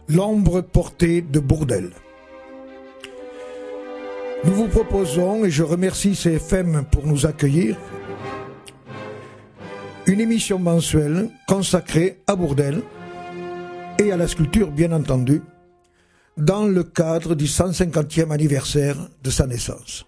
L'ombre portée de Bourdelle. Nous vous proposons, et je remercie CFM pour nous accueillir, une émission mensuelle consacrée à Bourdelle et à la sculpture, bien entendu, dans le cadre du 150e anniversaire de sa naissance.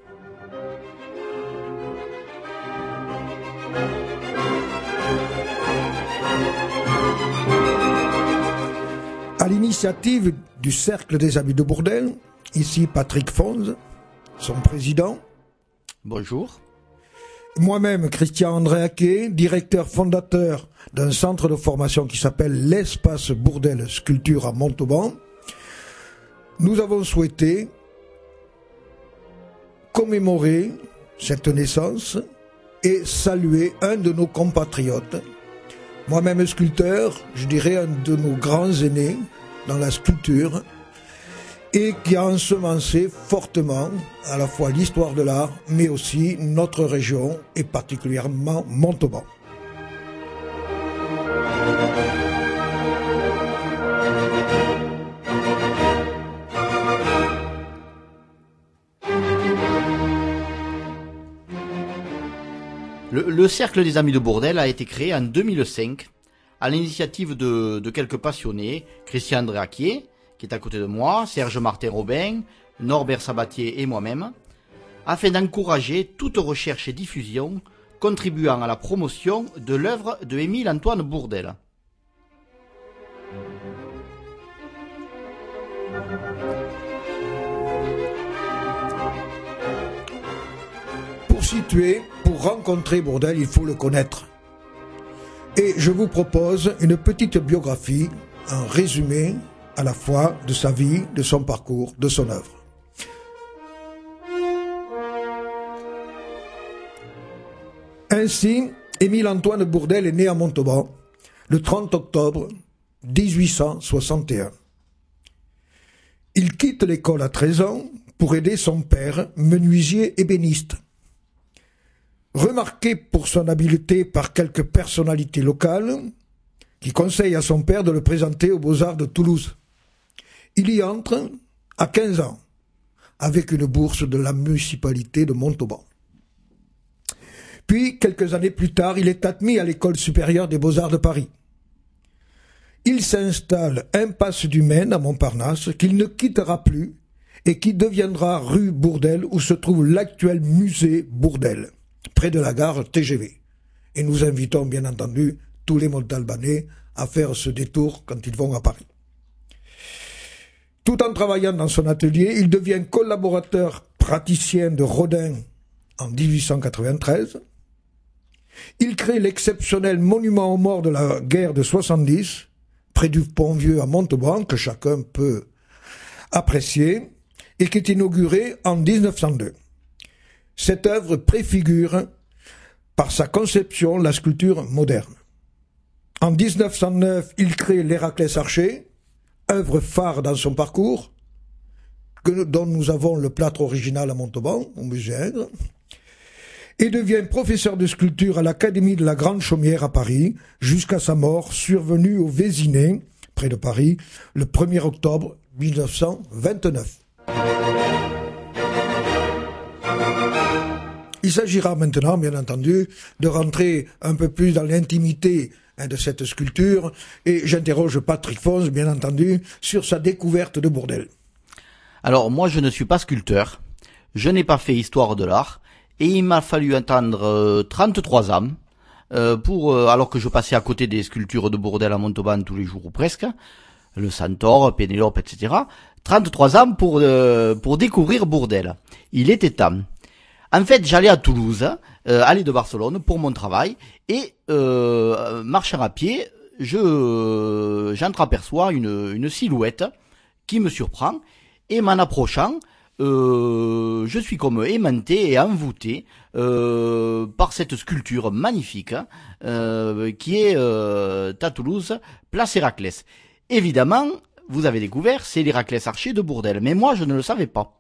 À l'initiative du Cercle des Amis de Bourdelle, ici Patrick Fonz, son président. Bonjour. Moi-même, Christian Andréaquet, directeur fondateur d'un centre de formation qui s'appelle l'Espace Bourdelle Sculpture à Montauban. Nous avons souhaité commémorer cette naissance et saluer un de nos compatriotes, moi-même sculpteur, je dirais un de nos grands aînés dans la sculpture, et qui a ensemencé fortement à la fois l'histoire de l'art, mais aussi notre région, et particulièrement Montauban. Le Cercle des Amis de Bourdelle a été créé en 2005 à l'initiative de quelques passionnés, Christian Andréaquet, qui est à côté de moi, Serge Martin-Robin, Norbert Sabatier et moi-même, afin d'encourager toute recherche et diffusion contribuant à la promotion de l'œuvre de Émile-Antoine Bourdelle. Pour rencontrer Bourdelle, il faut le connaître. Et je vous propose une petite biographie, un résumé à la fois de sa vie, de son parcours, de son œuvre. Ainsi, Émile-Antoine Bourdelle est né à Montauban le 30 octobre 1861. Il quitte l'école à 13 ans pour aider son père, menuisier ébéniste. Remarqué pour son habileté par quelques personnalités locales, qui conseillent à son père de le présenter aux Beaux-Arts de Toulouse. Il y entre à 15 ans, avec une bourse de la municipalité de Montauban. Puis, quelques années plus tard, il est admis à l'École supérieure des Beaux-Arts de Paris. Il s'installe impasse du Maine à Montparnasse, qu'il ne quittera plus, et qui deviendra rue Bourdelle, où se trouve l'actuel musée Bourdelle, près de la gare TGV. Et nous invitons bien entendu tous les Montalbanais à faire ce détour quand ils vont à Paris. Tout en travaillant dans son atelier, il devient collaborateur praticien de Rodin en 1893. Il crée l'exceptionnel monument aux morts de la guerre de 70, près du Pont-Vieux à Montauban, que chacun peut apprécier, et qui est inauguré en 1902. Cette œuvre préfigure, par sa conception, la sculpture moderne. En 1909, il crée l'Héraclès Archer, œuvre phare dans son parcours, dont nous avons le plâtre original à Montauban, au musée Ingres, et devient professeur de sculpture à l'Académie de la Grande Chaumière à Paris, jusqu'à sa mort survenue au Vésinet, près de Paris, le 1er octobre 1929. Il s'agira maintenant, bien entendu, de rentrer un peu plus dans l'intimité de cette sculpture, et j'interroge Patrick Fonz, bien entendu, sur sa découverte de Bourdelle. Alors, moi, je ne suis pas sculpteur, je n'ai pas fait histoire de l'art, et il m'a fallu attendre 33 ans, alors que je passais à côté des sculptures de Bourdelle à Montauban tous les jours ou presque, le Centaure, Pénélope, etc. 33 ans pour découvrir Bourdelle. Il était temps. En fait, j'allais à Toulouse, allée de Barcelone, pour mon travail, et marchant à pied, j'entreaperçois une silhouette qui me surprend, et m'en approchant, je suis comme aimanté et envoûté par cette sculpture magnifique qui est à Toulouse, place Héraclès. Évidemment, vous avez découvert, c'est l'Héraclès Archer de Bourdelle, mais moi je ne le savais pas.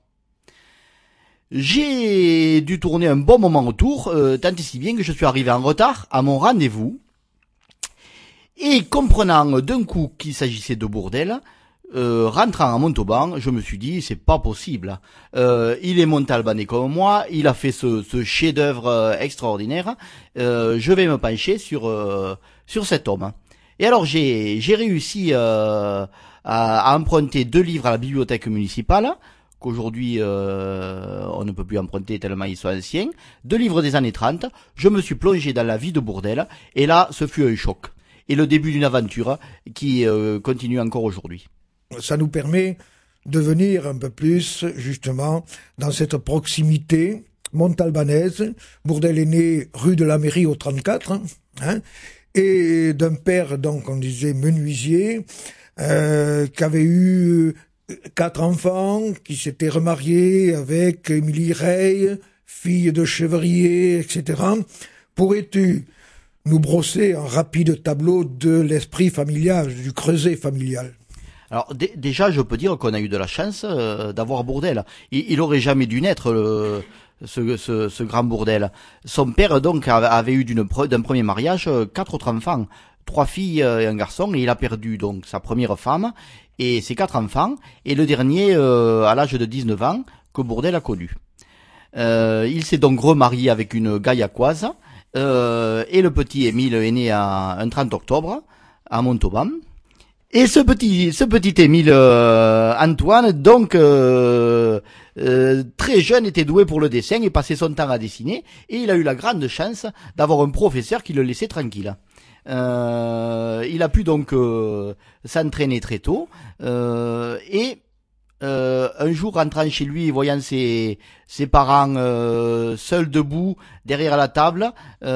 J'ai dû tourner un bon moment autour, tant et si bien que je suis arrivé en retard à mon rendez-vous. Et comprenant d'un coup qu'il s'agissait de Bourdelle, rentrant à Montauban, je me suis dit c'est pas possible. Il est montalbanais comme moi, il a fait ce chef-d'œuvre extraordinaire. Je vais me pencher sur cet homme. Et alors j'ai réussi à emprunter 2 livres à la bibliothèque municipale qu'aujourd'hui on ne peut plus emprunter tellement ils sont anciens. 2 livres des années 30. Je me suis plongé dans la vie de Bourdelle et là ce fut un choc et le début d'une aventure qui continue encore aujourd'hui. Ça nous permet de venir un peu plus, justement, dans cette proximité montalbanaise. Bourdelle est né rue de la Mairie au 34, hein, et d'un père, donc, on disait menuisier, qui avait eu 4 enfants, qui s'était remarié avec Émilie Rey, fille de chevrier, etc. Pourrais-tu nous brosser un rapide tableau de l'esprit familial, du creuset familial? Alors déjà, je peux dire qu'on a eu de la chance d'avoir Bourdelle. Il aurait jamais dû naître ce grand Bourdelle. Son père donc avait eu d'un premier mariage 4 autres enfants, 3 filles et un garçon, et il a perdu donc sa première femme et ses 4 enfants, et le dernier à l'âge de 19 ans que Bourdelle a connu. Il s'est donc remarié avec une gaillacoise, et le petit Émile est né un 30 octobre à Montauban. Et ce petit Émile Antoine, donc très jeune, était doué pour le dessin et passait son temps à dessiner. Et il a eu la grande chance d'avoir un professeur qui le laissait tranquille. Il a pu donc s'entraîner très tôt. Et un jour, rentrant chez lui, voyant ses parents seuls debout derrière la table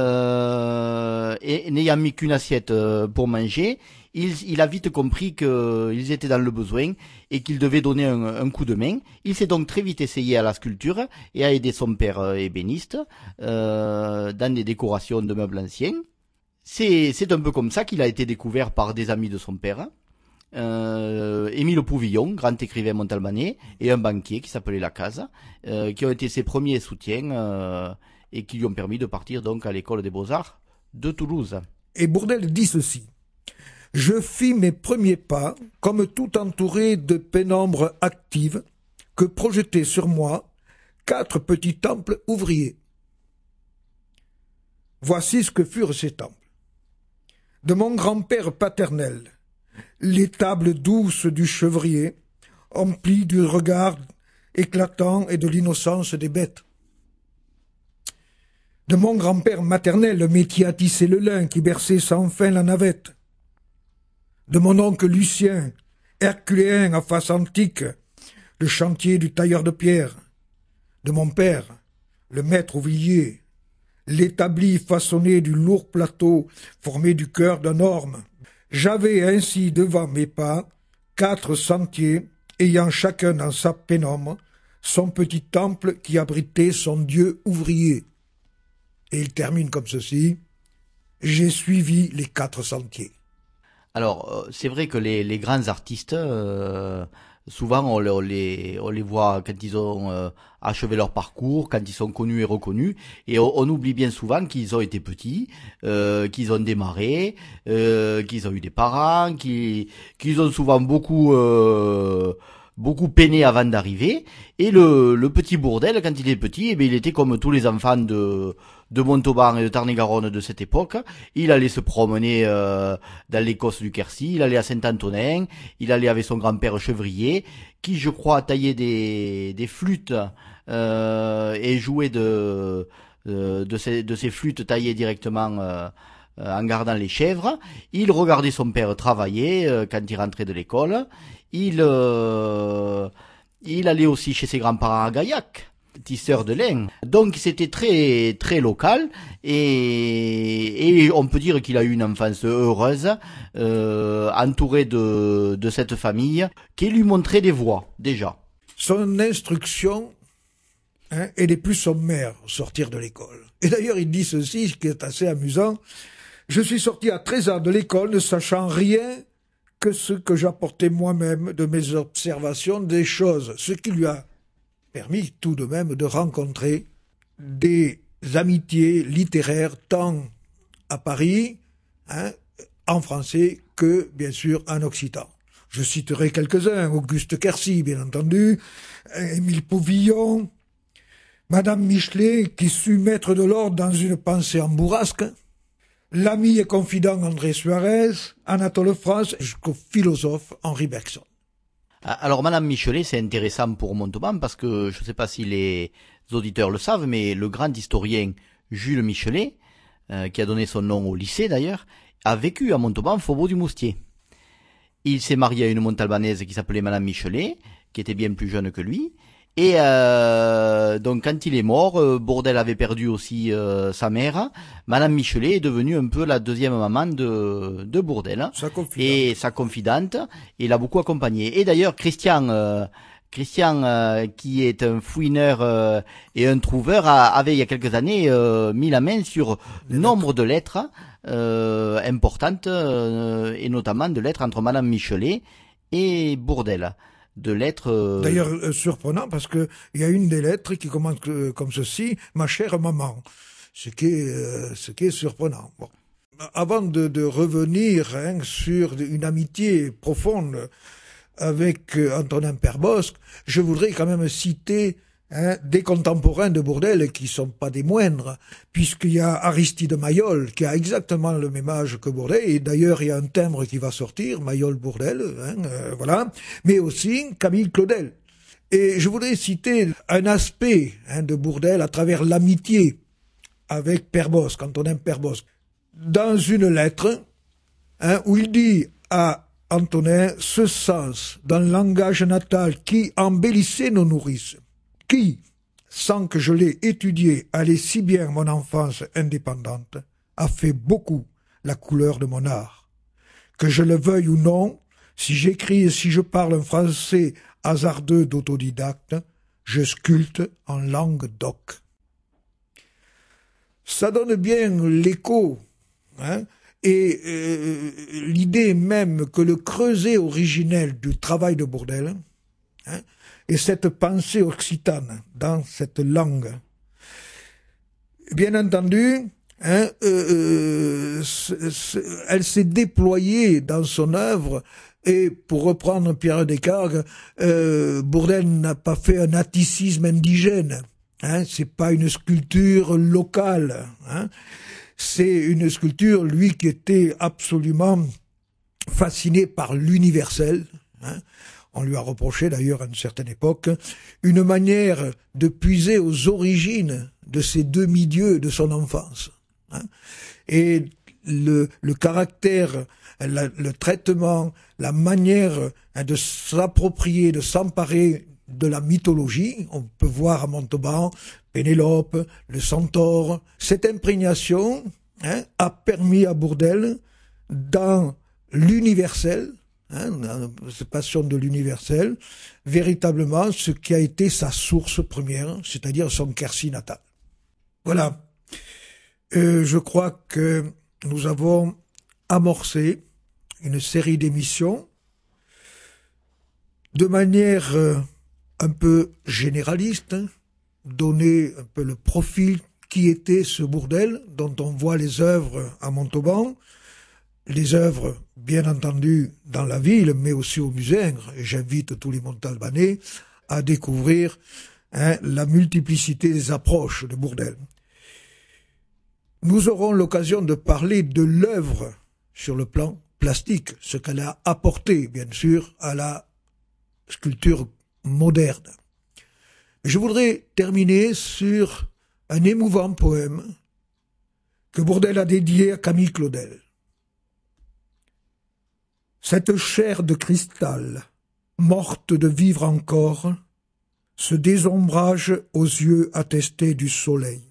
et n'ayant mis qu'une assiette pour manger, il a vite compris qu'ils étaient dans le besoin et qu'il devait donner un coup de main. Il s'est donc très vite essayé à la sculpture et a aidé son père ébéniste dans des décorations de meubles anciens. C'est un peu comme ça qu'il a été découvert par des amis de son père. Émile Pouvillon, grand écrivain montalbanais, et un banquier qui s'appelait Lacaze, qui ont été ses premiers soutiens et qui lui ont permis de partir donc à l'école des Beaux-Arts de Toulouse. Et Bourdelle dit ceci: je fis mes premiers pas, comme tout entouré de pénombre active, que projetaient sur moi 4 petits temples ouvriers. Voici ce que furent ces temples. De mon grand-père paternel, les tables douces du chevrier, emplies du regard éclatant et de l'innocence des bêtes. De mon grand-père maternel, le métier à tisser le lin qui berçait sans fin la navette. De mon oncle Lucien, herculéen à face antique, le chantier du tailleur de pierre. De mon père, le maître ouvrier, l'établi façonné du lourd plateau formé du cœur d'un orme. J'avais ainsi devant mes pas 4 sentiers, ayant chacun dans sa pénombre son petit temple qui abritait son dieu ouvrier. Et il termine comme ceci: j'ai suivi les 4 sentiers. Alors, c'est vrai que les grands artistes, souvent on les voit quand ils ont achevé leur parcours, quand ils sont connus et reconnus, et on oublie bien souvent qu'ils ont été petits, qu'ils ont démarré, qu'ils ont eu des parents, qu'ils ont souvent beaucoup peiné avant d'arriver. Et le petit Bourdelle, quand il est petit, eh bien, il était comme tous les enfants de Montauban et de Tarn-et-Garonne de cette époque. Il allait se promener dans les Cosses du Quercy, il allait à Saint-Antonin, il allait avec son grand-père chevrier, qui, je crois, taillait des flûtes et jouait de ces flûtes taillées directement en gardant les chèvres. Il regardait son père travailler quand il rentrait de l'école. Il allait aussi chez ses grands-parents à Gaillac, tisseur de laine. Donc c'était très très local et on peut dire qu'il a eu une enfance heureuse, entouré de cette famille qui lui montrait des voies déjà. Son instruction est des plus sommaires au sortir de l'école. Et d'ailleurs il dit ceci, ce qui est assez amusant: je suis sorti à 13 ans de l'école ne sachant rien que ce que j'apportais moi-même de mes observations des choses, ce qui lui a permis tout de même de rencontrer des amitiés littéraires tant à Paris, en français, que bien sûr en occitan. Je citerai quelques-uns. Auguste Quercy, bien entendu, Émile Pauvillon, Madame Michelet, qui sut mettre de l'ordre dans une pensée en bourrasque, l'ami et confident André Suarez, Anatole France, jusqu'au philosophe Henri Bergson. Alors, Madame Michelet, c'est intéressant pour Montauban parce que je ne sais pas si les auditeurs le savent, mais le grand historien Jules Michelet, qui a donné son nom au lycée d'ailleurs, a vécu à Montauban, Faubourg du Moustier. Il s'est marié à une Montalbanaise qui s'appelait Madame Michelet, qui était bien plus jeune que lui. Et donc quand il est mort, Bourdelle avait perdu aussi sa mère. Madame Michelet est devenue un peu la deuxième maman de Bourdelle. Sa confidente. Et sa confidente. Et l'a beaucoup accompagnée. Et d'ailleurs, Christian, qui est un fouineur et un trouveur, avait il y a quelques années mis la main sur nombre de lettres importantes, et notamment de lettres entre Madame Michelet et Bourdelle. De lettres. D'ailleurs, surprenant parce que il y a une des lettres qui commence comme ceci: ma chère maman. Ce qui est surprenant. Bon. Avant de revenir sur une amitié profonde avec Antonin Perbosque, je voudrais quand même citer des contemporains de Bourdelle qui sont pas des moindres, puisqu'il y a Aristide Maillol qui a exactement le même âge que Bourdelle, et d'ailleurs il y a un timbre qui va sortir, Maillol-Bourdelle, voilà, mais aussi Camille Claudel. Et je voudrais citer un aspect de Bourdelle à travers l'amitié avec Perbosque, Antonin Perbosque, dans une lettre où il dit à Antonin ce sens d'un langage natal qui embellissait nos nourrices, qui, sans que je l'aie étudié, allait si bien mon enfance indépendante, a fait beaucoup la couleur de mon art. Que je le veuille ou non, si j'écris et si je parle un français hasardeux d'autodidacte, je sculpte en langue d'oc. Ça donne bien l'écho, et l'idée même que le creuset originel du travail de Bourdelle, et cette pensée occitane dans cette langue. Bien entendu, elle s'est déployée dans son œuvre, et pour reprendre Pierre Descartes, Bourdelle n'a pas fait un atticisme indigène. C'est pas une sculpture locale. C'est une sculpture, lui, qui était absolument fasciné par l'universel. On lui a reproché d'ailleurs à une certaine époque une manière de puiser aux origines de ces demi-dieux de son enfance. Et le caractère, le traitement, la manière de s'approprier, de s'emparer de la mythologie, on peut voir à Montauban Pénélope, le centaure. Cette imprégnation a permis à Bourdelle, dans l'universel, cette passion de l'universel, véritablement ce qui a été sa source première, c'est-à-dire son Quercy natal. Voilà. Je crois que nous avons amorcé une série d'émissions de manière un peu généraliste, donner un peu le profil qui était ce Bourdelle, dont on voit les œuvres à Montauban, les œuvres, bien entendu, dans la ville, mais aussi au Musègre, et j'invite tous les Montalbanais à découvrir la multiplicité des approches de Bourdelle. Nous aurons l'occasion de parler de l'œuvre sur le plan plastique, ce qu'elle a apporté, bien sûr, à la sculpture moderne. Je voudrais terminer sur un émouvant poème que Bourdelle a dédié à Camille Claudel. Cette chair de cristal, morte de vivre encore, ce désombrage aux yeux attestés du soleil.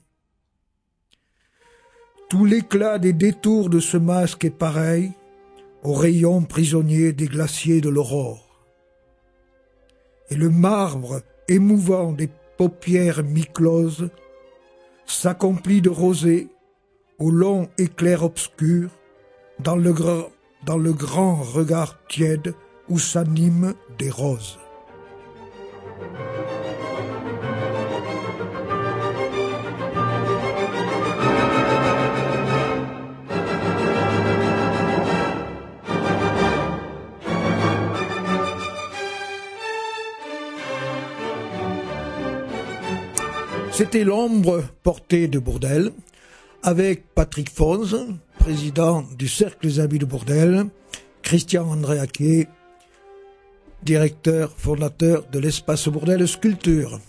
Tout l'éclat des détours de ce masque est pareil aux rayons prisonniers des glaciers de l'aurore. Et le marbre émouvant des paupières mi-closes s'accomplit de rosée au long éclair obscur dans le grand regard tiède où s'animent des roses. C'était l'ombre portée de Bourdelle, avec Patrick Fonz, président du Cercle des Amis de Bourdelle, Christian André Aquet, directeur fondateur de l'Espace Bourdelle Sculpture.